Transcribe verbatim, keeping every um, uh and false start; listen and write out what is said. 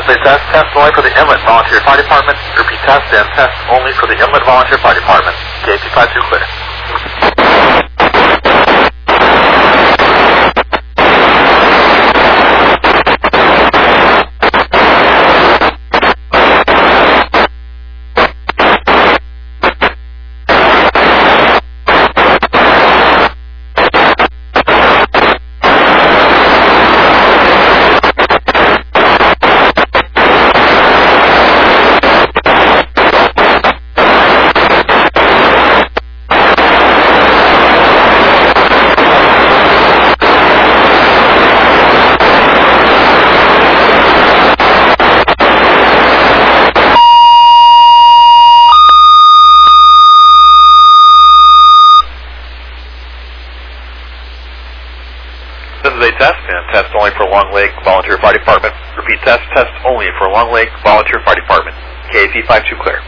This is a test, test only for the Inlet Volunteer Fire Department. Repeat, test and test only for the Inlet Volunteer Fire Department. K P five two clear. This is a test and test only for Long Lake Volunteer Fire Department. Repeat, test, test only for Long Lake Volunteer Fire Department. K P five two clear.